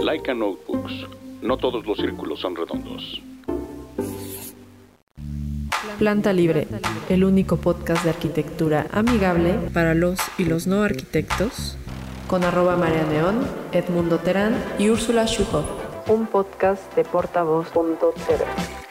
Laika Notebooks. No todos los círculos son redondos. Planta Libre, el único podcast de arquitectura amigable para los y los no arquitectos, con @MariaNeón, Edmundo Terán y Úrsula Schuhoff. Un podcast de Portavoz.tv.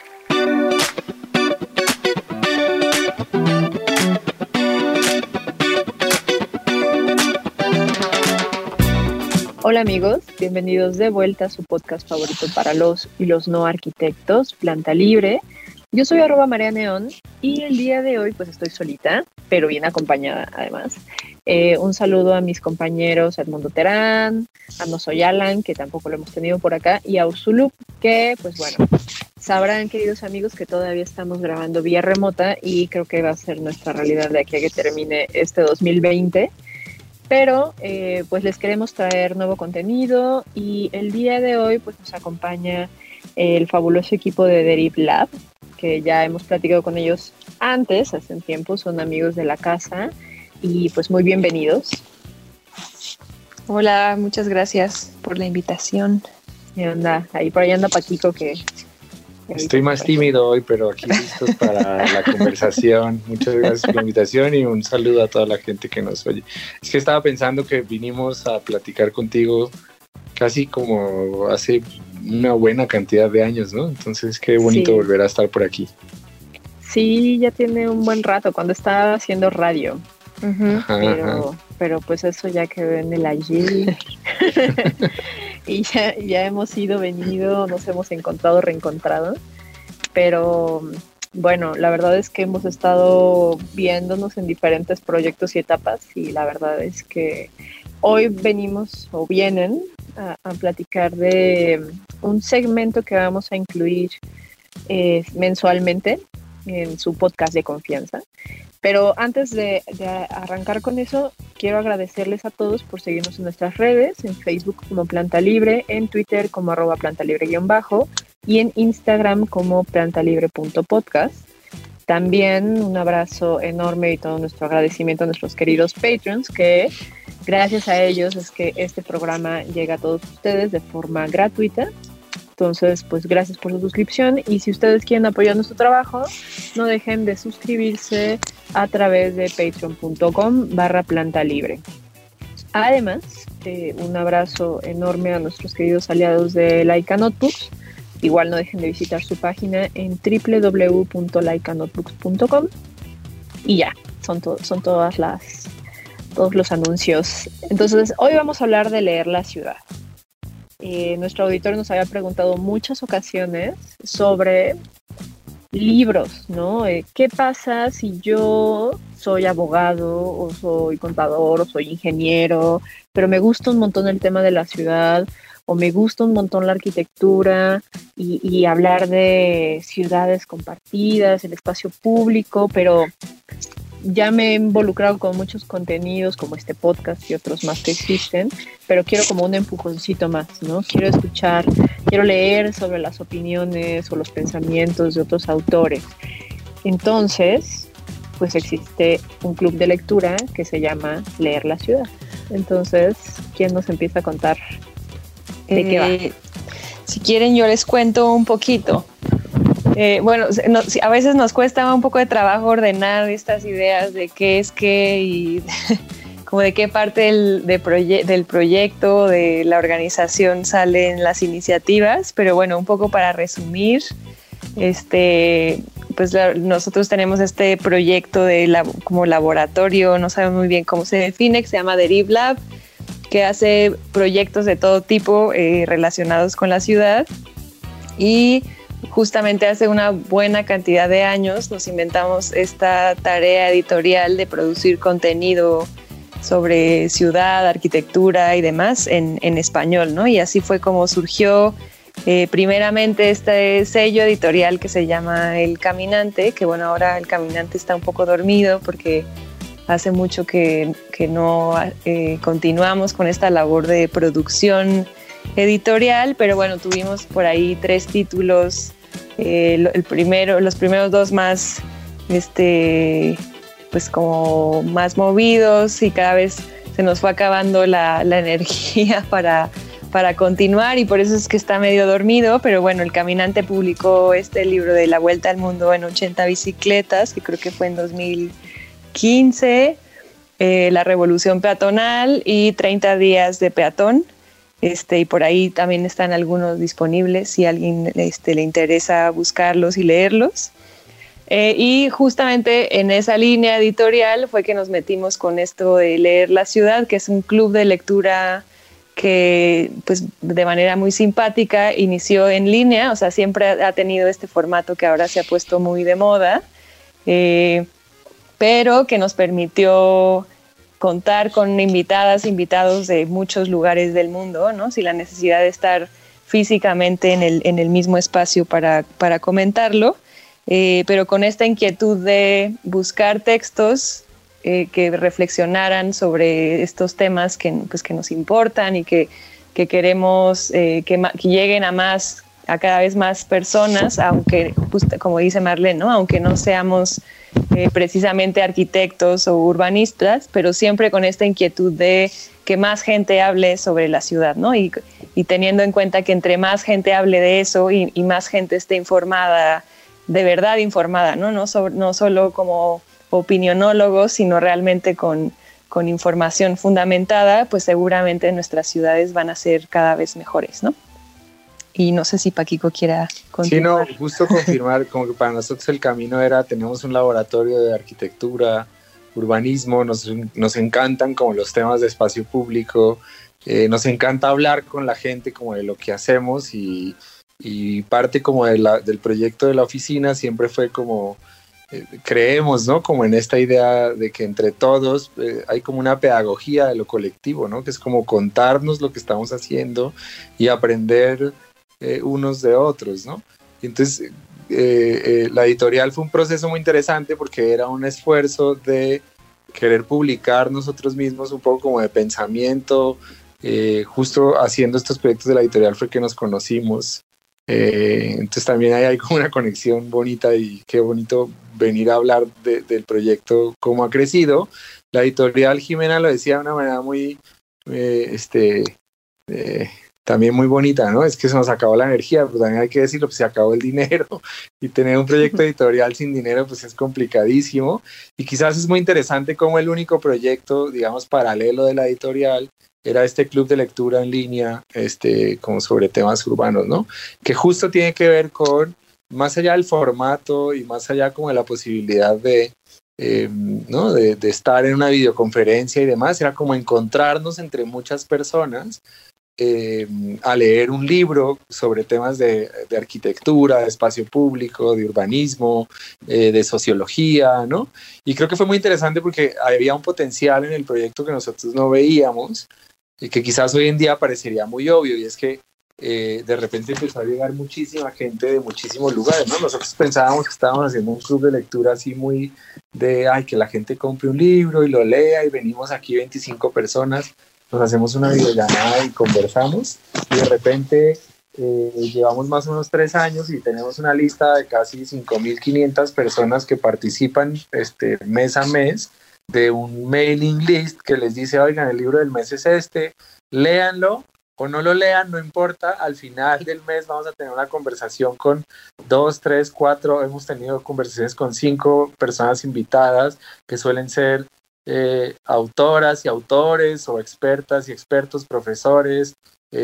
Hola amigos, bienvenidos de vuelta a su podcast favorito para los y los no arquitectos, Planta Libre. Yo soy @MariaNeón y el día de hoy pues estoy solita, pero bien acompañada además. Un saludo a mis compañeros Edmundo Terán, a No Soy Alan, que tampoco lo hemos tenido por acá, y a Ursulup, que pues bueno, sabrán queridos amigos que todavía estamos grabando vía remota y creo que va a ser nuestra realidad de aquí a que termine este 2020. Pero pues les queremos traer nuevo contenido y el día de hoy pues nos acompaña el fabuloso equipo de Deriv Lab, que ya hemos platicado con ellos antes, hace un tiempo, son amigos de la casa y pues muy bienvenidos. Hola, muchas gracias por la invitación. Y anda, ahí por ahí anda Paquito que... Estoy más tímido hoy, pero aquí listos para la conversación. Muchas gracias por la invitación y un saludo a toda la gente que nos oye. Es que estaba pensando que vinimos a platicar contigo casi como hace una buena cantidad de años, ¿no? Entonces qué bonito volver a estar por aquí. Sí, ya tiene un buen rato, cuando estaba haciendo radio. Uh-huh. Pero pues eso ya quedó en el ayer. Y ya hemos ido, venido, nos hemos encontrado, reencontrado. Pero bueno, la verdad es que hemos estado viéndonos en diferentes proyectos y etapas y la verdad es que hoy venimos o vienen a platicar de un segmento que vamos a incluir mensualmente en su podcast de confianza. Pero antes de arrancar con eso, quiero agradecerles a todos por seguirnos en nuestras redes, en Facebook como Planta Libre, en Twitter como @plantalibre_ y en Instagram como plantalibre.podcast. También un abrazo enorme y todo nuestro agradecimiento a nuestros queridos Patreons, que gracias a ellos es que este programa llega a todos ustedes de forma gratuita. Entonces, pues gracias por su suscripción y si ustedes quieren apoyar nuestro trabajo, no dejen de suscribirse a través de patreon.com/plantalibre. Además, un abrazo enorme a nuestros queridos aliados de Laika Notebooks. Igual no dejen de visitar su página en www.laikanotebooks.com y ya, son todos los anuncios. Entonces, hoy vamos a hablar de leer la ciudad. Nuestro auditor nos había preguntado muchas ocasiones sobre libros, ¿no? ¿Qué pasa si yo soy abogado o soy contador o soy ingeniero, pero me gusta un montón el tema de la ciudad o me gusta un montón la arquitectura y hablar de ciudades compartidas, el espacio público, pero ya me he involucrado con muchos contenidos como este podcast y otros más que existen, pero quiero como un empujoncito más, ¿no? Quiero escuchar, quiero leer sobre las opiniones o los pensamientos de otros autores. Entonces, pues existe un club de lectura que se llama Leer la Ciudad. Entonces, ¿quién nos empieza a contar de qué va? Si quieren, yo les cuento un poquito. Bueno, a veces nos cuesta un poco de trabajo ordenar estas ideas de qué es qué y como de qué parte del proyecto, de la organización salen las iniciativas, pero bueno, un poco para resumir, pues nosotros tenemos este proyecto como laboratorio, no sabemos muy bien cómo se define, que se llama Deriv Lab, que hace proyectos de todo tipo relacionados con la ciudad y justamente hace una buena cantidad de años nos inventamos esta tarea editorial de producir contenido sobre ciudad, arquitectura y demás en español, ¿no? Y así fue como surgió primeramente este sello editorial que se llama El Caminante, que bueno, ahora El Caminante está un poco dormido porque hace mucho que no continuamos con esta labor de producción editorial, pero bueno, tuvimos por ahí 3 títulos, los primeros 2 más, pues como más movidos y cada vez se nos fue acabando la energía para para continuar, y por eso es que está medio dormido, pero bueno, El Caminante publicó este libro de La Vuelta al Mundo en 80 bicicletas, que creo que fue en 2015, La Revolución Peatonal y 30 días de peatón, y por ahí también están algunos disponibles si a alguien le interesa buscarlos y leerlos. Y justamente en esa línea editorial fue que nos metimos con esto de Leer la Ciudad, que es un club de lectura que pues de manera muy simpática inició en línea, o sea, siempre ha tenido este formato que ahora se ha puesto muy de moda, pero que nos permitió contar con invitados de muchos lugares del mundo, ¿no? Sin la necesidad de estar físicamente en el mismo espacio para comentarlo. Pero con esta inquietud de buscar textos que reflexionaran sobre estos temas que nos importan y que queremos que lleguen a cada vez más personas, aunque, pues, como dice Marlene, ¿no? Aunque no seamos precisamente arquitectos o urbanistas, pero siempre con esta inquietud de que más gente hable sobre la ciudad, ¿no? Y teniendo en cuenta que entre más gente hable de eso y más gente esté informada, de verdad informada, ¿no? No solo como opinionólogos, sino realmente con información fundamentada, pues seguramente nuestras ciudades van a ser cada vez mejores, ¿no? Y no sé si Paquico quiera continuar. Sí, no, justo confirmar, como que para nosotros el camino era, tenemos un laboratorio de arquitectura, urbanismo, nos encantan como los temas de espacio público, nos encanta hablar con la gente como de lo que hacemos, y parte como del proyecto de la oficina siempre fue como, creemos, ¿no? Como en esta idea de que entre todos hay como una pedagogía de lo colectivo, ¿no? Que es como contarnos lo que estamos haciendo y aprender unos de otros, ¿no? Y entonces la editorial fue un proceso muy interesante porque era un esfuerzo de querer publicar nosotros mismos un poco como de pensamiento. Justo haciendo estos proyectos de la editorial fue que nos conocimos. Entonces también hay como una conexión bonita, y qué bonito venir a hablar del proyecto, cómo ha crecido. La editorial, Jimena lo decía de una manera muy también muy bonita, ¿no? Es que se nos acabó la energía, pero también hay que decirlo, pues se acabó el dinero, y tener un proyecto editorial sin dinero pues es complicadísimo, y quizás es muy interesante como el único proyecto, digamos, paralelo de la editorial era este club de lectura en línea, como sobre temas urbanos, ¿no? Que justo tiene que ver con, más allá del formato y más allá como de la posibilidad ¿no? de estar en una videoconferencia y demás, era como encontrarnos entre muchas personas a leer un libro sobre temas de arquitectura, de espacio público, de urbanismo, de sociología, ¿no? Y creo que fue muy interesante porque había un potencial en el proyecto que nosotros no veíamos, y que quizás hoy en día parecería muy obvio, y es que de repente empezó a llegar muchísima gente de muchísimos lugares, ¿no? Nosotros pensábamos que estábamos haciendo un club de lectura así muy de, que la gente compre un libro y lo lea, y venimos aquí 25 personas, nos hacemos una videollamada y conversamos, y de repente llevamos más o menos 3 años y tenemos una lista de casi 5.500 personas que participan mes a mes de un mailing list que les dice, oigan, el libro del mes es léanlo o no lo lean, no importa, al final del mes vamos a tener una conversación con 2, 3, 4, hemos tenido conversaciones con 5 personas invitadas que suelen ser autoras y autores, o expertas y expertos, profesores,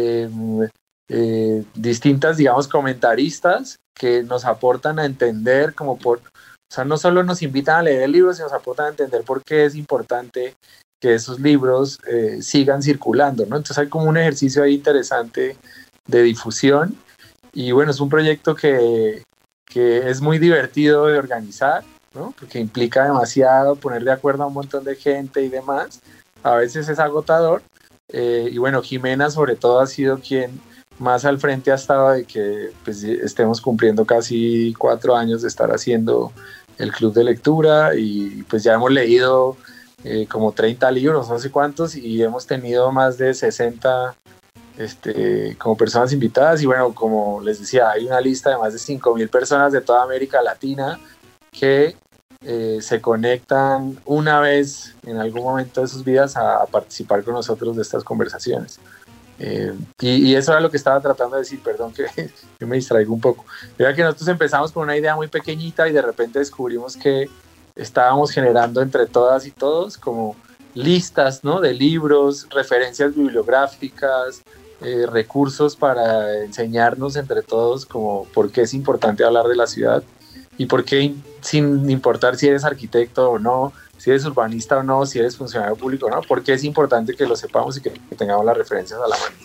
distintas, digamos, comentaristas que nos aportan a entender o sea, no solo nos invitan a leer el libro, sino nos aportan a entender por qué es importante que esos libros sigan circulando, ¿no? Entonces hay como un ejercicio ahí interesante de difusión, y bueno, es un proyecto que es muy divertido de organizar, ¿no? Porque implica demasiado poner de acuerdo a un montón de gente y demás. A veces es agotador, y bueno, Jimena sobre todo ha sido quien más al frente ha estado de que pues, estemos cumpliendo casi 4 años de estar haciendo el club de lectura, y pues ya hemos leído como 30 libros, no sé cuántos, y hemos tenido más de 60 como personas invitadas, y bueno, como les decía, hay una lista de más de 5.000 personas de toda América Latina que se conectan una vez en algún momento de sus vidas a participar con nosotros de estas conversaciones. Y eso era lo que estaba tratando de decir, perdón que me distraigo un poco. Era que nosotros empezamos con una idea muy pequeñita y de repente descubrimos que estábamos generando entre todas y todos como listas, ¿no?, de libros, referencias bibliográficas, recursos para enseñarnos entre todos como por qué es importante hablar de la ciudad y por qué, sin importar si eres arquitecto o no, si eres urbanista o no, si eres funcionario público o no, por qué es importante que lo sepamos y que tengamos las referencias a la mano.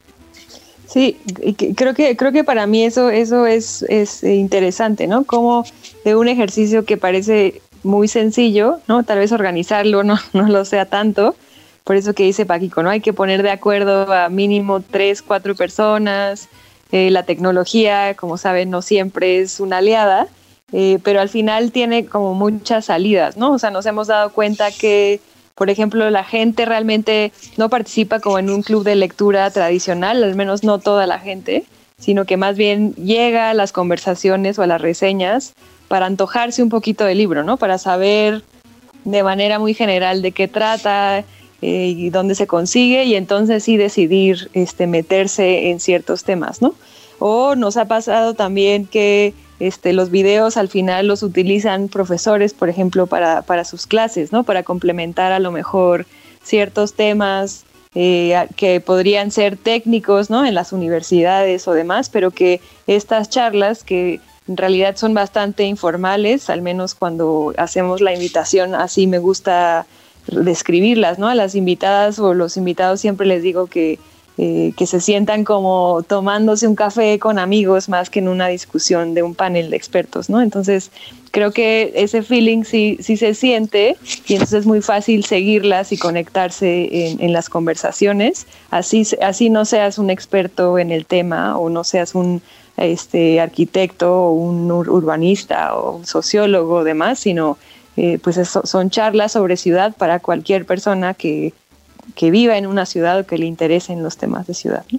Sí, creo que para mí eso es interesante, ¿no? Como de un ejercicio que parece muy sencillo, ¿no? Tal vez organizarlo no lo sea tanto. Por eso que dice Paquico, ¿no? Hay que poner de acuerdo a mínimo 3, 4 personas. La tecnología, como saben, no siempre es una aliada, pero al final tiene como muchas salidas, ¿no? O sea, nos hemos dado cuenta que, por ejemplo, la gente realmente no participa como en un club de lectura tradicional, al menos no toda la gente, sino que más bien llega a las conversaciones o a las reseñas para antojarse un poquito del libro, ¿no? Para saber de manera muy general de qué trata y dónde se consigue, y entonces sí decidir meterse en ciertos temas, ¿no? O nos ha pasado también que los videos al final los utilizan profesores, por ejemplo, para sus clases, ¿no? Para complementar a lo mejor ciertos temas que podrían ser técnicos, ¿no?, en las universidades o demás, pero que estas charlas, que en realidad son bastante informales, al menos cuando hacemos la invitación, así me gusta describirlas, ¿no? A las invitadas o los invitados siempre les digo que se sientan como tomándose un café con amigos más que en una discusión de un panel de expertos, ¿no? Entonces creo que ese feeling sí se siente, y entonces es muy fácil seguirlas y conectarse en las conversaciones. Así no seas un experto en el tema o no seas un arquitecto o un urbanista o sociólogo o demás, sino pues son charlas sobre ciudad para cualquier persona que viva en una ciudad o que le interesen los temas de ciudad, ¿no?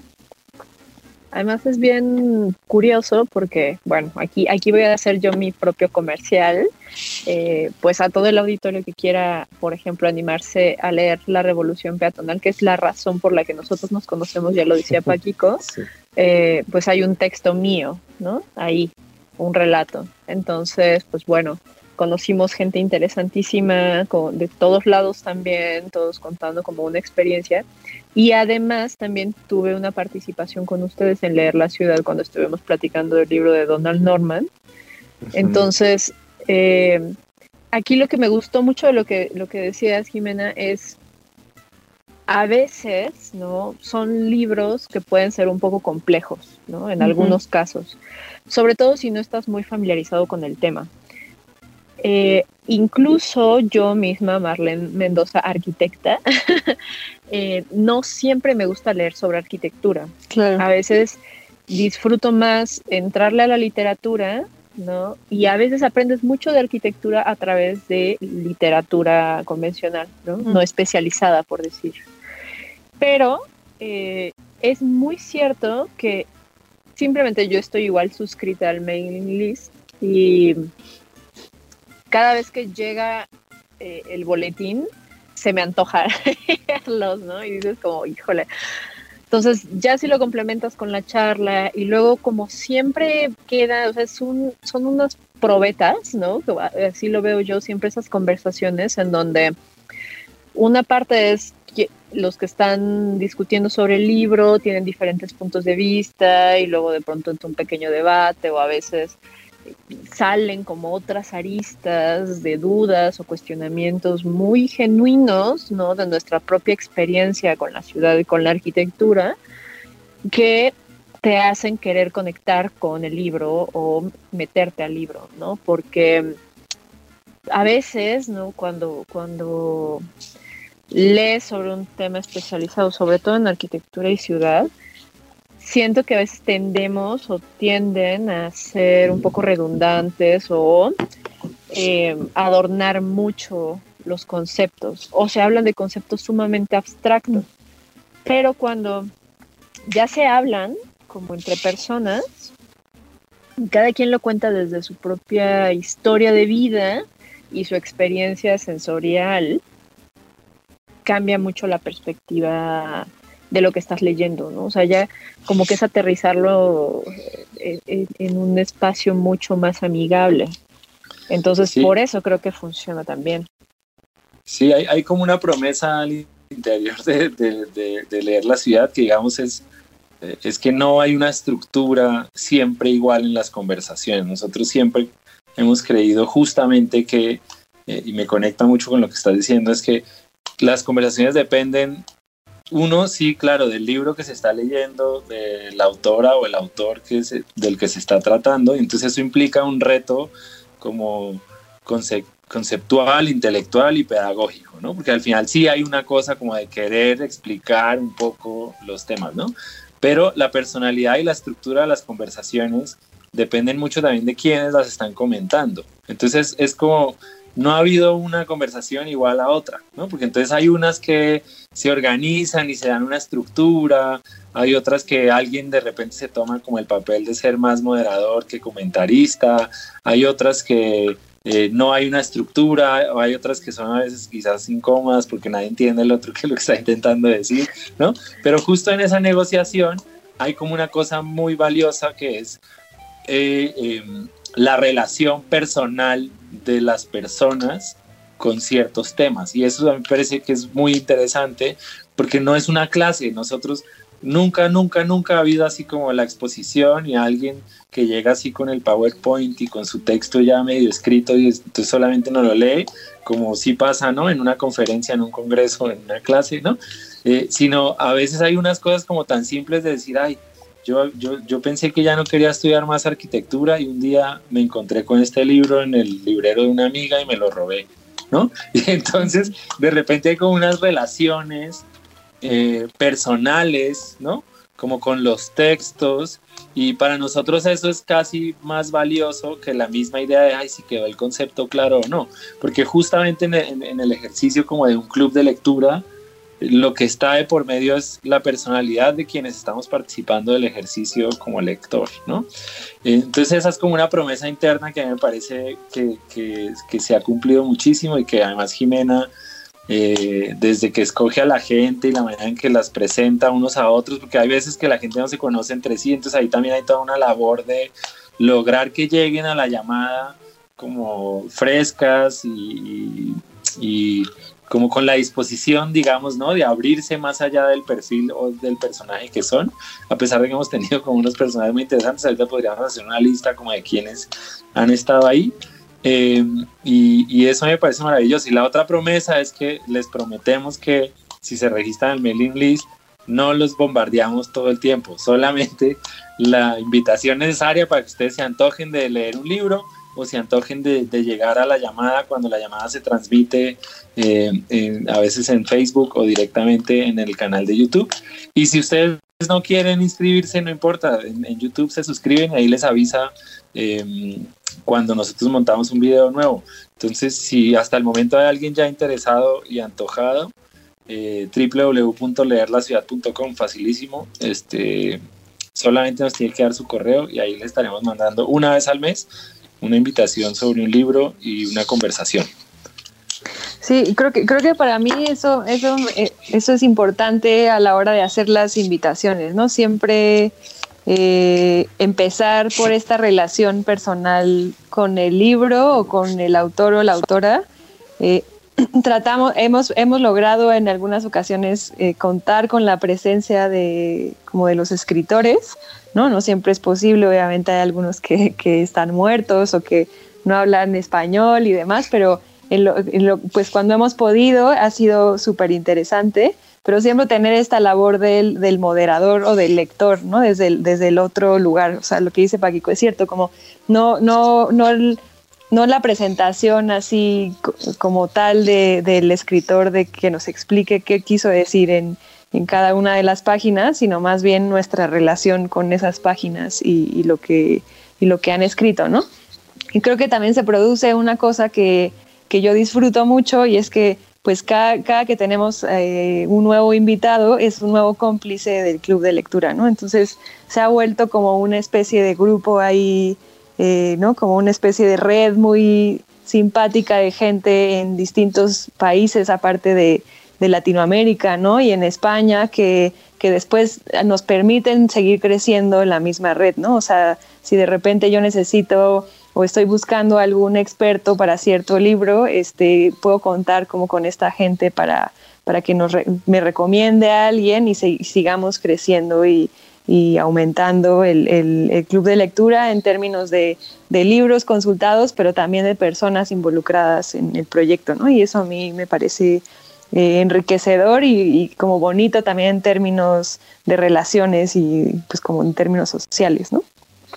Además es bien curioso porque, bueno, aquí voy a hacer yo mi propio comercial, pues a todo el auditorio que quiera, por ejemplo, animarse a leer La Revolución Peatonal, que es la razón por la que nosotros nos conocemos, ya lo decía Paquico, sí. Pues hay un texto mío, ¿no? Ahí, un relato. Entonces, pues bueno, conocimos gente interesantísima de todos lados también, todos contando como una experiencia. Y además también tuve una participación con ustedes en Leer la Ciudad cuando estuvimos platicando del libro de Donald Norman. Uh-huh. Entonces, aquí lo que me gustó mucho de lo que decías, Jimena, es a veces, ¿no?, son libros que pueden ser un poco complejos, ¿no?, en algunos casos, sobre todo si no estás muy familiarizado con el tema. Incluso yo misma, Marlene Mendoza, arquitecta, no siempre me gusta leer sobre arquitectura. Claro. A veces disfruto más entrarle a la literatura, ¿no? Y a veces aprendes mucho de arquitectura a través de literatura convencional, ¿no? No especializada, por decir. Pero es muy cierto que simplemente yo estoy igual suscrita al mailing list y cada vez que llega el boletín, se me antoja leerlos, ¿no? Y dices como, híjole. Entonces, ya si lo complementas con la charla y luego como siempre queda, o sea, son unas probetas, ¿no? Así lo veo yo siempre, esas conversaciones en donde una parte es que los que están discutiendo sobre el libro tienen diferentes puntos de vista y luego de pronto entra un pequeño debate o a veces salen como otras aristas de dudas o cuestionamientos muy genuinos, ¿no?, de nuestra propia experiencia con la ciudad y con la arquitectura, que te hacen querer conectar con el libro o meterte al libro, ¿no? Porque a veces, ¿no?, cuando lees sobre un tema especializado, sobre todo en arquitectura y ciudad, siento que a veces tendemos o tienden a ser un poco redundantes o adornar mucho los conceptos, o se hablan de conceptos sumamente abstractos, pero cuando ya se hablan como entre personas, cada quien lo cuenta desde su propia historia de vida y su experiencia sensorial, cambia mucho la perspectiva de lo que estás leyendo, ¿no? O sea, ya como que es aterrizarlo en un espacio mucho más amigable. Entonces, Sí. por eso creo que funciona también. Sí, hay como una promesa al interior de leer la ciudad que digamos es que no hay una estructura siempre igual en las conversaciones. Nosotros siempre hemos creído justamente que, y me conecta mucho con lo que estás diciendo, es que las conversaciones dependen, uno, sí, claro, del libro que se está leyendo, de la autora o el autor del que se está tratando, y entonces eso implica un reto como conceptual, intelectual y pedagógico, ¿no? Porque al final sí hay una cosa como de querer explicar un poco los temas, ¿no? Pero la personalidad y la estructura de las conversaciones dependen mucho también de quienes las están comentando. Entonces es como, no ha habido una conversación igual a otra, ¿no? Porque entonces hay unas que se organizan y se dan una estructura, hay otras que alguien de repente se toma como el papel de ser más moderador que comentarista, hay otras que no hay una estructura, o hay otras que son a veces quizás incómodas porque nadie entiende el otro que lo que está intentando decir, ¿no? Pero justo en esa negociación hay como una cosa muy valiosa que es la relación personal de las personas con ciertos temas, y eso me parece que es muy interesante porque no es una clase. Nosotros nunca ha habido así como la exposición y alguien que llega así con el PowerPoint y con su texto ya medio escrito y entonces solamente no lo lee, como sí pasa, ¿no? En una conferencia, en un congreso, en una clase, ¿no? Sino a veces hay unas cosas como tan simples de decir, ay, yo pensé que ya no quería estudiar más arquitectura y un día me encontré con este libro en el librero de una amiga y me lo robé, ¿no? Y entonces de repente hay como unas relaciones personales, ¿no? Como con los textos, y para nosotros eso es casi más valioso que la misma idea de, ay, si quedó el concepto claro o no, porque justamente en el ejercicio como de un club de lectura, lo que está de por medio es la personalidad de quienes estamos participando del ejercicio como lector, ¿no? Entonces esa es como una promesa interna que a mí me parece que se ha cumplido muchísimo, y que además Jimena, desde que escoge a la gente y la manera en que las presenta unos a otros, porque hay veces que la gente no se conoce entre sí, entonces ahí también hay toda una labor de lograr que lleguen a la llamada como frescas y como con la disposición, digamos, ¿no? De abrirse más allá del perfil o del personaje que son, a pesar de que hemos tenido como unos personajes muy interesantes. Ahorita podríamos hacer una lista como de quienes han estado ahí, y eso me parece maravilloso. Y la otra promesa es que les prometemos que si se registran al mailing list, no los bombardeamos todo el tiempo, solamente la invitación necesaria para que ustedes se antojen de leer un libro o se antojen de llegar a la llamada cuando la llamada se transmite a veces en Facebook o directamente en el canal de YouTube. Y si ustedes no quieren inscribirse, no importa, en YouTube se suscriben y ahí les avisa cuando nosotros montamos un video nuevo. Entonces, si hasta el momento hay alguien ya interesado y antojado, www.leerlaciudad.com, facilísimo, solamente nos tiene que dar su correo y ahí le estaremos mandando una vez al mes una invitación sobre un libro y una conversación. Sí, creo que para mí eso es importante a la hora de hacer las invitaciones, ¿no? Siempre empezar por esta relación personal con el libro o con el autor o la autora. Hemos logrado en algunas ocasiones contar con la presencia de los escritores, ¿no? No siempre es posible, obviamente hay algunos que están muertos o que no hablan español y demás, pero pues cuando hemos podido ha sido súper interesante, pero siempre tener esta labor del moderador o del lector, ¿no? Desde el otro lugar. O sea, lo que dice Paquico es cierto, como no la presentación así como tal del escritor, de que nos explique qué quiso decir en cada una de las páginas, sino más bien nuestra relación con esas páginas y lo que han escrito, ¿no? Y creo que también se produce una cosa que yo disfruto mucho, y es que pues cada que tenemos un nuevo invitado es un nuevo cómplice del club de lectura, ¿no? Entonces se ha vuelto como una especie de grupo ahí, ¿no? Como una especie de red muy simpática de gente en distintos países, aparte de Latinoamérica, ¿no? Y en España, que que después nos permiten seguir creciendo en la misma red, ¿no? O sea, si de repente yo necesito o estoy buscando algún experto para cierto libro, puedo contar como con esta gente para que me recomiende a alguien y sigamos creciendo y aumentando el club de lectura en términos de libros consultados, pero también de personas involucradas en el proyecto, ¿no? Y eso a mí me parece enriquecedor y como bonito también en términos de relaciones y pues como en términos sociales, ¿no?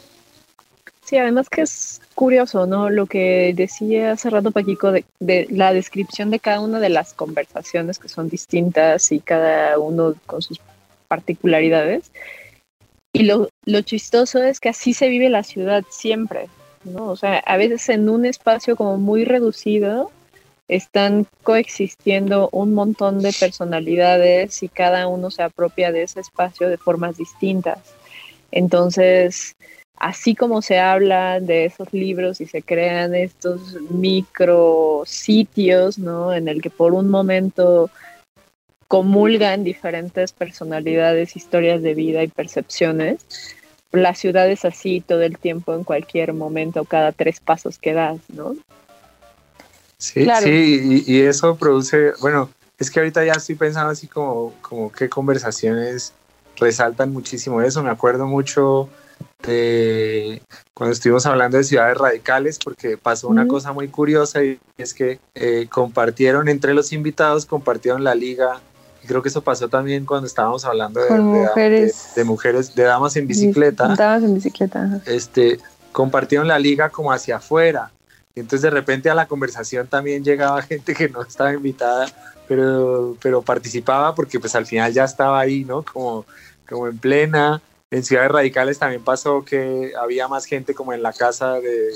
Sí, además que es curioso, ¿no? Lo que decía hace rato Paquico de la descripción de cada una de las conversaciones que son distintas y cada uno con sus particularidades. Y lo chistoso es que así se vive la ciudad siempre, ¿no? O sea, a veces en un espacio como muy reducido están coexistiendo un montón de personalidades y cada uno se apropia de ese espacio de formas distintas. Entonces, así como se habla de esos libros y se crean estos micrositios, ¿no? En el que por un momento comulgan diferentes personalidades, historias de vida y percepciones. La ciudad es así todo el tiempo, en cualquier momento, cada 3 pasos que das, ¿no? Sí, claro. Sí, y eso produce, bueno, es que ahorita ya estoy pensando así como qué conversaciones resaltan muchísimo eso. Me acuerdo mucho de cuando estuvimos hablando de ciudades radicales, porque pasó una cosa muy curiosa y es que compartieron entre los invitados, compartieron la liga. Y creo que eso pasó también cuando estábamos hablando de mujeres, de damas en bicicleta. Damas en bicicleta. Compartieron la liga como hacia afuera. Y entonces de repente a la conversación también llegaba gente que no estaba invitada, pero participaba porque pues al final ya estaba ahí, ¿no? Como en plena. En ciudades radicales también pasó que había más gente como en la casa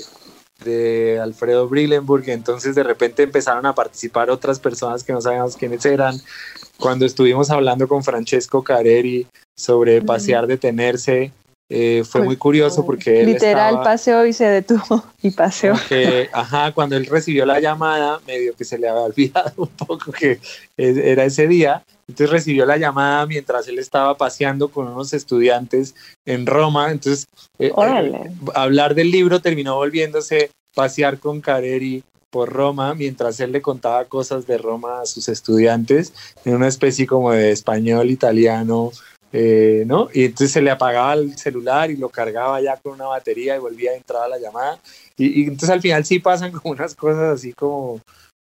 de Alfredo Brillenburg, y entonces de repente empezaron a participar otras personas que no sabíamos quiénes eran. Cuando estuvimos hablando con Francesco Careri sobre pasear, detenerse, fue muy curioso porque él literal paseó y se detuvo y paseó. Cuando él recibió la llamada, medio que se le había olvidado un poco que era ese día. Entonces recibió la llamada mientras él estaba paseando con unos estudiantes en Roma. Entonces hablar del libro terminó volviéndose pasear con Careri por Roma mientras él le contaba cosas de Roma a sus estudiantes en una especie como de español italiano, ¿no? Y entonces se le apagaba el celular y lo cargaba ya con una batería y volvía a entrar a la llamada. Y entonces al final sí pasan como unas cosas así como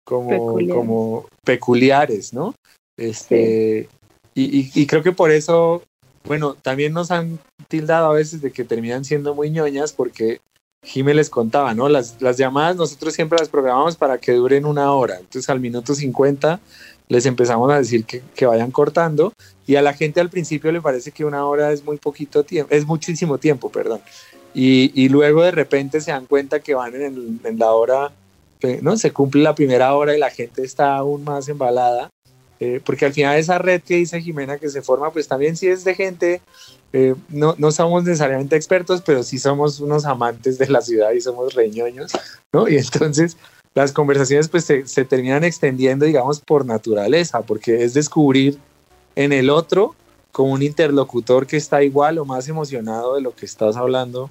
peculiares, ¿no? Sí. Y creo que por eso, bueno, también nos han tildado a veces de que terminan siendo muy ñoñas porque Jimé les contaba, ¿no? Las llamadas nosotros siempre las programamos para que duren 1 hora. Entonces al minuto 50 les empezamos a decir que vayan cortando, y a la gente al principio le parece que 1 hora es muy poquito tiempo, es muchísimo tiempo, perdón. Y luego de repente se dan cuenta que van en la hora, ¿no? Se cumple la primera hora y la gente está aún más embalada. Porque al final esa red que dice Jimena que se forma, pues también sí es de gente, no somos necesariamente expertos, pero sí somos unos amantes de la ciudad y somos reñoños, ¿no? Y entonces las conversaciones pues se terminan extendiendo, digamos, por naturaleza, porque es descubrir en el otro como un interlocutor que está igual o más emocionado de lo que estás hablando,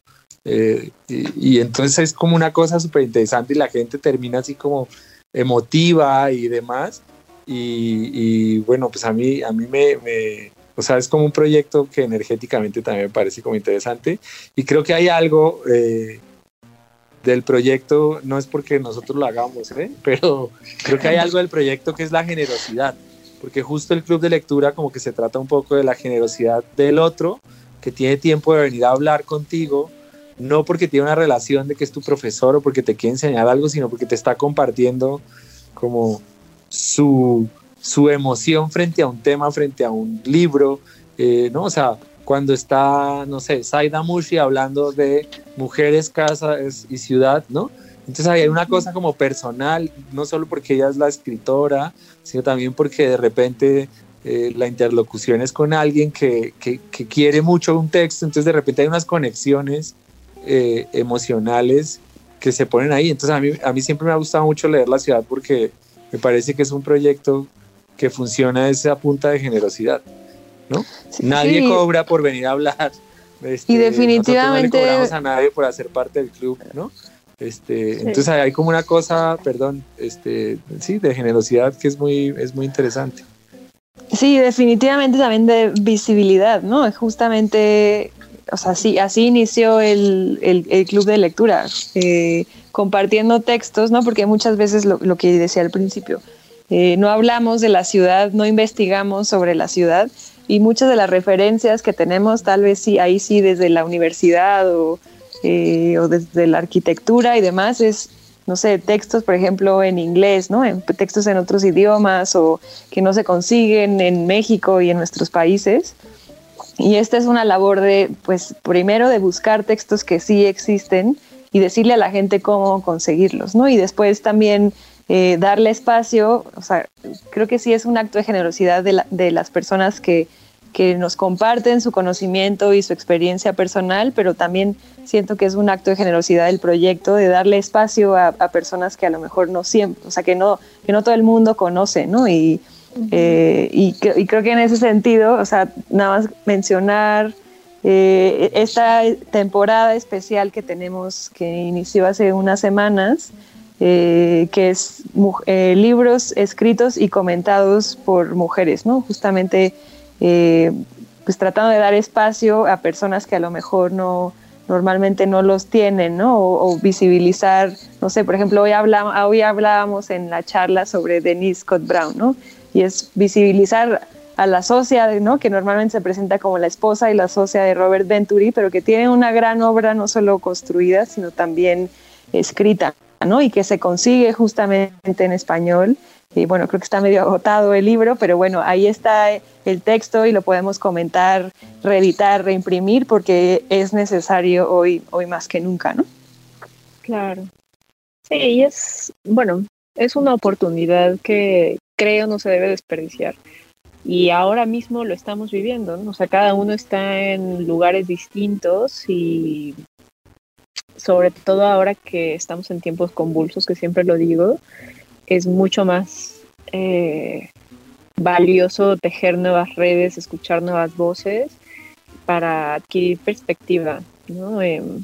y entonces es como una cosa súper interesante y la gente termina así como emotiva y demás. Y bueno, pues a mí o sea, es como un proyecto que energéticamente también me parece como interesante, y creo que hay algo del proyecto, no es porque nosotros lo hagamos, pero creo que hay algo del proyecto que es la generosidad, porque justo el club de lectura como que se trata un poco de la generosidad del otro, que tiene tiempo de venir a hablar contigo, no porque tiene una relación de que es tu profesor o porque te quiere enseñar algo, sino porque te está compartiendo como su emoción frente a un tema, frente a un libro, ¿no? O sea, cuando está, no sé, Saida Mushi hablando de mujeres, casas y ciudad, ¿no? Entonces hay una cosa como personal, no solo porque ella es la escritora, sino también porque de repente la interlocución es con alguien que quiere mucho un texto, entonces de repente hay unas conexiones emocionales que se ponen ahí. Entonces a mí siempre me ha gustado mucho leer La Ciudad porque me parece que es un proyecto que funciona a esa punta de generosidad. ¿no? Nadie cobra por venir a hablar. Y definitivamente nosotros no le cobramos a nadie por hacer parte del club, ¿no? Entonces hay como una cosa, sí, de generosidad que es muy interesante. Sí, definitivamente también de visibilidad, ¿no? Justamente, o sea, sí, así inició el club de lectura, compartiendo textos, ¿no? Porque muchas veces lo que decía al principio, no hablamos de la ciudad, no investigamos sobre la ciudad, y muchas de las referencias que tenemos, tal vez sí, ahí sí desde la universidad o desde la arquitectura y demás, es, no sé, textos, por ejemplo, en inglés, ¿no? Textos en otros idiomas o que no se consiguen en México y en nuestros países. Y esta es una labor de, pues, primero de buscar textos que sí existen y decirle a la gente cómo conseguirlos, ¿no? Y después también darle espacio, o sea, creo que sí es un acto de generosidad de las personas que nos comparten su conocimiento y su experiencia personal, pero también siento que es un acto de generosidad del proyecto, de darle espacio a personas que a lo mejor no siempre, o sea, que no todo el mundo conoce, ¿no? Y creo que en ese sentido, o sea, nada más mencionar esta temporada especial que tenemos, que inició hace unas semanas, que es libros escritos y comentados por mujeres, ¿no? Justamente pues tratando de dar espacio a personas que a lo mejor normalmente no los tienen, ¿no? O visibilizar, no sé, por ejemplo, hoy hablábamos en la charla sobre Denise Scott Brown, ¿no? Y es visibilizar a la socia, ¿no? Que normalmente se presenta como la esposa y la socia de Robert Venturi, pero que tiene una gran obra no solo construida, sino también escrita, ¿no? Y que se consigue justamente en español. Y bueno, creo que está medio agotado el libro, pero bueno, ahí está el texto y lo podemos comentar, reeditar, reimprimir, porque es necesario hoy más que nunca, ¿no? Claro. Sí, y es una oportunidad que creo no se debe desperdiciar. Y ahora mismo lo estamos viviendo, ¿no? O sea, cada uno está en lugares distintos y sobre todo ahora que estamos en tiempos convulsos, que siempre lo digo, es mucho más valioso tejer nuevas redes, escuchar nuevas voces para adquirir perspectiva, ¿no?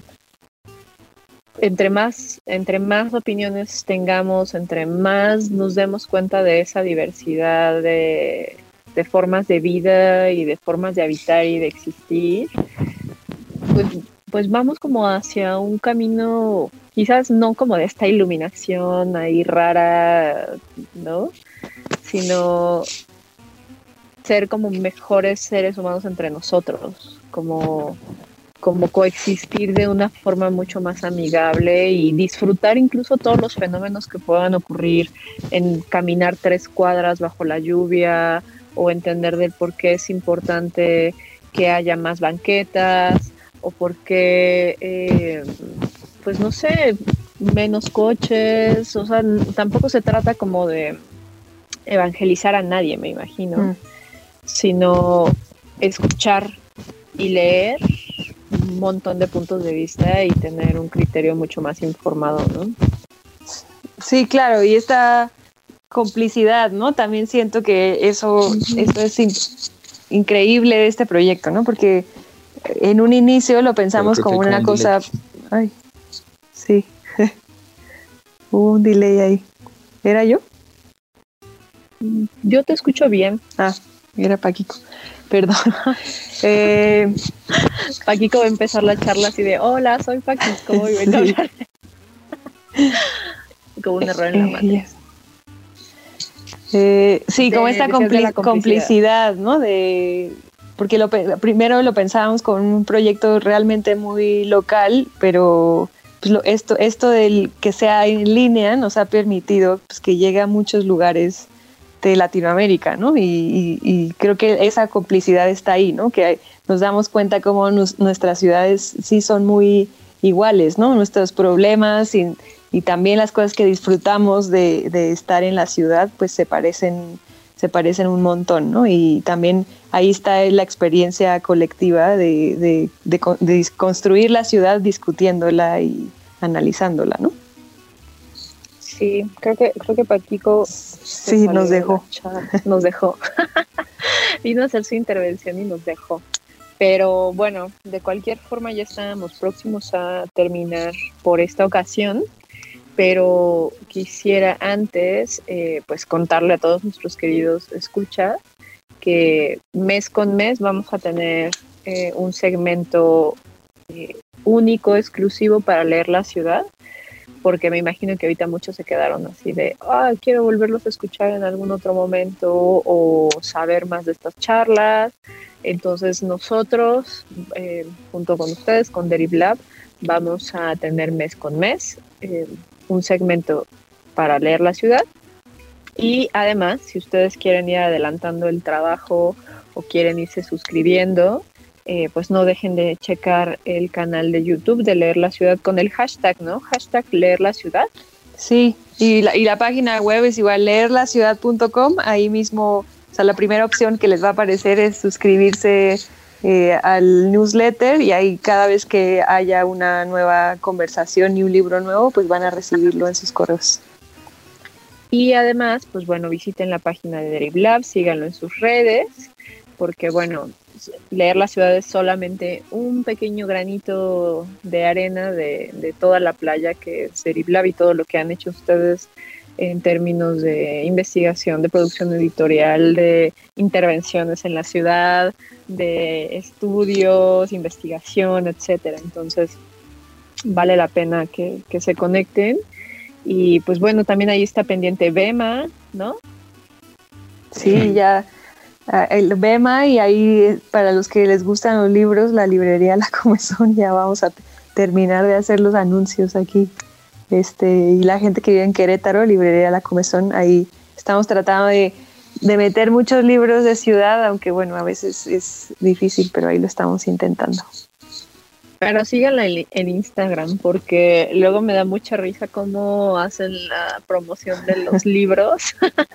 Entre más opiniones tengamos, entre más nos demos cuenta de esa diversidad de formas de vida y de formas de habitar y de existir, pues vamos como hacia un camino, quizás no como de esta iluminación ahí rara, ¿no? Sino ser como mejores seres humanos entre nosotros, como coexistir de una forma mucho más amigable y disfrutar incluso todos los fenómenos que puedan ocurrir en caminar 3 cuadras bajo la lluvia o entender del por qué es importante que haya más banquetas o por qué, pues no sé, menos coches. O sea, tampoco se trata como de evangelizar a nadie, me imagino, sino escuchar y leer un montón de puntos de vista y tener un criterio mucho más informado, ¿no? Sí, claro, y esta complicidad, ¿no? También siento que eso es increíble de este proyecto, ¿no? Porque en un inicio lo pensamos como una cosa... Ay, sí. Hubo un delay ahí. ¿Era yo? Yo te escucho bien. Ah, era Paquico. Perdón. Paquico va a empezar la charla así de: hola, soy Paquico y vengo a hablar. Como un error en la matriz. Sí, como esta complicidad, ¿no? Porque primero lo pensábamos con un proyecto realmente muy local, pero pues esto del que sea en línea nos ha permitido pues, que llegue a muchos lugares de Latinoamérica, ¿no? Y creo que esa complicidad está ahí, ¿no? Que nos damos cuenta cómo nuestras ciudades sí son muy iguales, ¿no? Nuestros problemas y también las cosas que disfrutamos de estar en la ciudad, pues se parecen un montón, ¿no? Y también ahí está la experiencia colectiva de construir la ciudad discutiéndola y analizándola, ¿no? Sí, creo que Paquico sí nos dejó. Nos dejó. vino a hacer su intervención y nos dejó. Pero bueno, de cualquier forma ya estábamos próximos a terminar por esta ocasión, pero quisiera antes pues contarle a todos nuestros queridos escuchas que mes con mes vamos a tener un segmento único, exclusivo para leer la ciudad, porque me imagino que ahorita muchos se quedaron así de, quiero volverlos a escuchar en algún otro momento o saber más de estas charlas. Entonces nosotros, junto con ustedes, con DerivLab, vamos a tener mes con mes un segmento para leer la ciudad. Y además, si ustedes quieren ir adelantando el trabajo o quieren irse suscribiendo, pues no dejen de checar el canal de YouTube de Leer la Ciudad con el hashtag, ¿no? Hashtag Leer la Ciudad. Sí, y la página web es igual, leerlaciudad.com. Ahí mismo, o sea, la primera opción que les va a aparecer es suscribirse al newsletter, y ahí cada vez que haya una nueva conversación y un libro nuevo, pues van a recibirlo en sus correos. Y además, pues bueno, visiten la página de DerivLab, síganlo en sus redes, porque bueno, Leer la Ciudad es solamente un pequeño granito de arena de toda la playa que es DerivLab y todo lo que han hecho ustedes en términos de investigación, de producción editorial, de intervenciones en la ciudad, de estudios, investigación, etcétera. Entonces, vale la pena que se conecten. Y pues bueno, también ahí está pendiente BEMA, ¿no? Sí, ya el BEMA, y ahí para los que les gustan los libros, la librería La Comezón, ya vamos a terminar de hacer los anuncios aquí. Y la gente que vive en Querétaro, librería La Comezón, ahí estamos tratando de meter muchos libros de ciudad, aunque bueno, a veces es difícil, pero ahí lo estamos intentando. Pero síganla en Instagram, porque luego me da mucha risa cómo hacen la promoción de los libros.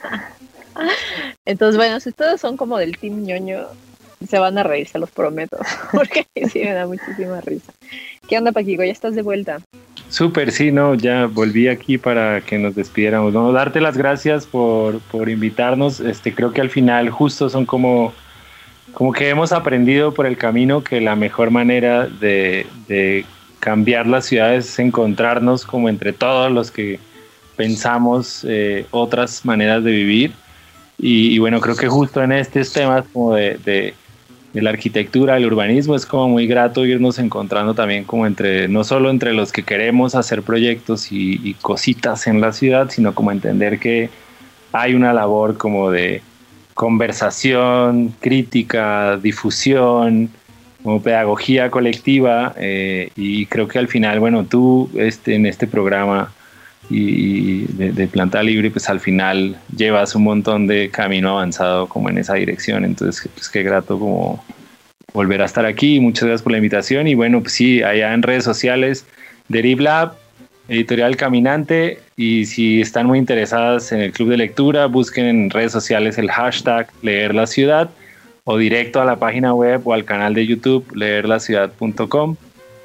Entonces, bueno, si ustedes son como del team ñoño, se van a reír, se los prometo, porque sí me da muchísima risa. ¿Qué onda, Paquico? ¿Ya estás de vuelta? Súper, sí, no, ya volví aquí para que nos despidiéramos. No, darte las gracias por invitarnos. Creo que al final justo son como que hemos aprendido por el camino que la mejor manera de cambiar las ciudades es encontrarnos como entre todos los que pensamos otras maneras de vivir. Y bueno, creo que justo en estos temas como de la arquitectura, el urbanismo, es como muy grato irnos encontrando también como no solo entre los que queremos hacer proyectos y cositas en la ciudad, sino como entender que hay una labor como de conversación, crítica, difusión, como pedagogía colectiva, y creo que al final, bueno, tú en este programa y de Planta Libre, pues al final llevas un montón de camino avanzado como en esa dirección. Entonces, pues qué grato como volver a estar aquí. Muchas gracias por la invitación. Y bueno, pues sí, allá en redes sociales, DerivLab, Editorial Caminante, y si están muy interesadas en el club de lectura, busquen en redes sociales el hashtag Leer la Ciudad, o directo a la página web o al canal de YouTube leerlaciudad.com.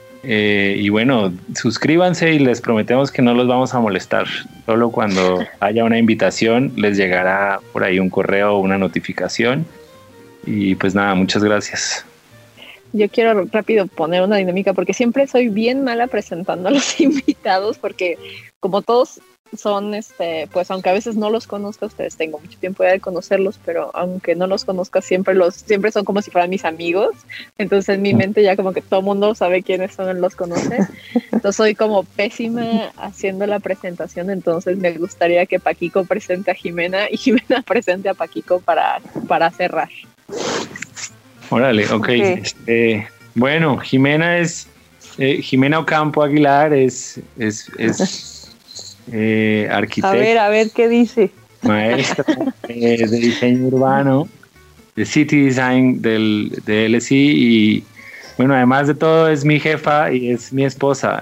Y bueno, suscríbanse y les prometemos que no los vamos a molestar. Solo cuando haya una invitación les llegará por ahí un correo o una notificación. Y pues nada, muchas gracias. Yo quiero rápido poner una dinámica, porque siempre soy bien mala presentando a los invitados, porque como todos son, pues aunque a veces no los conozca, ustedes tengo mucho tiempo ya de conocerlos, pero aunque no los conozca, siempre son como si fueran mis amigos. Entonces en mi mente ya como que todo el mundo sabe quiénes son, los conoce. Entonces soy como pésima haciendo la presentación. Entonces me gustaría que Paquico presente a Jimena y Jimena presente a Paquico para cerrar. Órale, ok. Bueno, Jimena es Jimena Ocampo Aguilar, es arquitecta. A ver qué dice. Maestra de diseño urbano, de City Design de LSI, y bueno, además de todo es mi jefa y es mi esposa.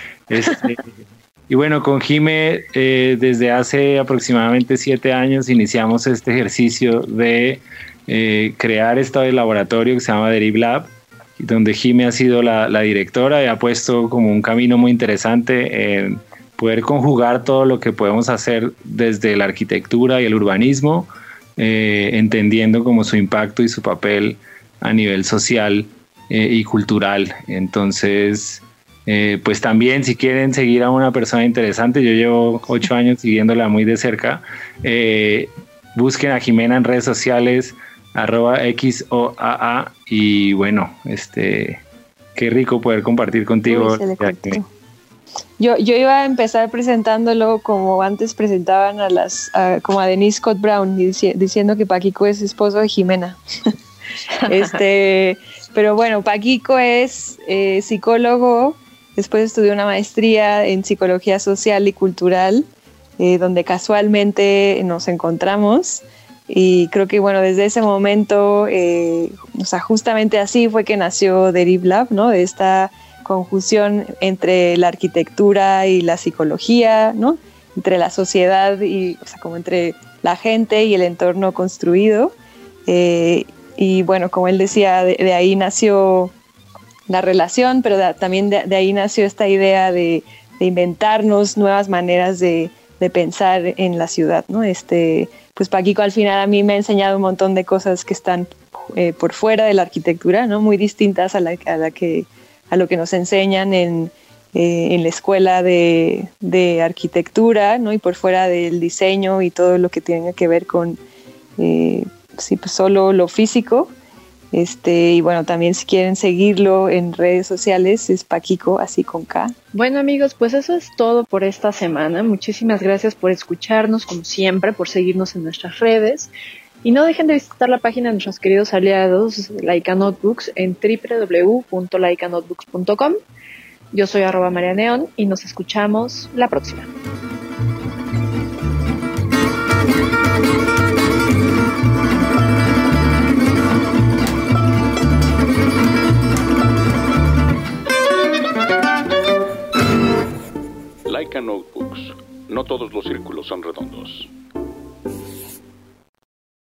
Y bueno, con Jime desde hace aproximadamente 7 años iniciamos este ejercicio de crear este laboratorio que se llama DerivLab, donde Jime ha sido la directora y ha puesto como un camino muy interesante en poder conjugar todo lo que podemos hacer desde la arquitectura y el urbanismo entendiendo como su impacto y su papel a nivel social y cultural. Entonces, pues también si quieren seguir a una persona interesante, yo llevo 8 años siguiéndola muy de cerca, busquen a Jimena en redes sociales, @XOAA, y bueno, qué rico poder compartir contigo. Yo iba a empezar presentándolo como antes presentaban como a Denise Scott Brown, diciendo que Paquico es esposo de Jimena. Pero bueno, Paquico es psicólogo, después estudió una maestría en psicología social y cultural, donde casualmente nos encontramos. Y creo que bueno, desde ese momento, justamente así fue que nació Deriv-Lab, ¿no? De esta conjunción entre la arquitectura y la psicología, ¿no? Entre la sociedad y, como entre la gente y el entorno construido. Y bueno, como él decía, de ahí nació la relación, pero también de ahí nació esta idea de inventarnos nuevas maneras de pensar en la ciudad, ¿no? Pues Paquico al final a mí me ha enseñado un montón de cosas que están por fuera de la arquitectura, ¿no? Muy distintas a lo que nos enseñan en la escuela de arquitectura, ¿no? Y por fuera del diseño y todo lo que tiene que ver con pues solo lo físico. Y bueno, también si quieren seguirlo en redes sociales es Paquico, así con K. Bueno amigos, pues eso es todo por esta semana. Muchísimas gracias por escucharnos, como siempre, por seguirnos en nuestras redes. Y no dejen de visitar la página de nuestros queridos aliados Laika Notebooks en www.laikanotebooks.com. Yo soy @marianeon y nos escuchamos la próxima. Laika Notebooks. No todos los círculos son redondos.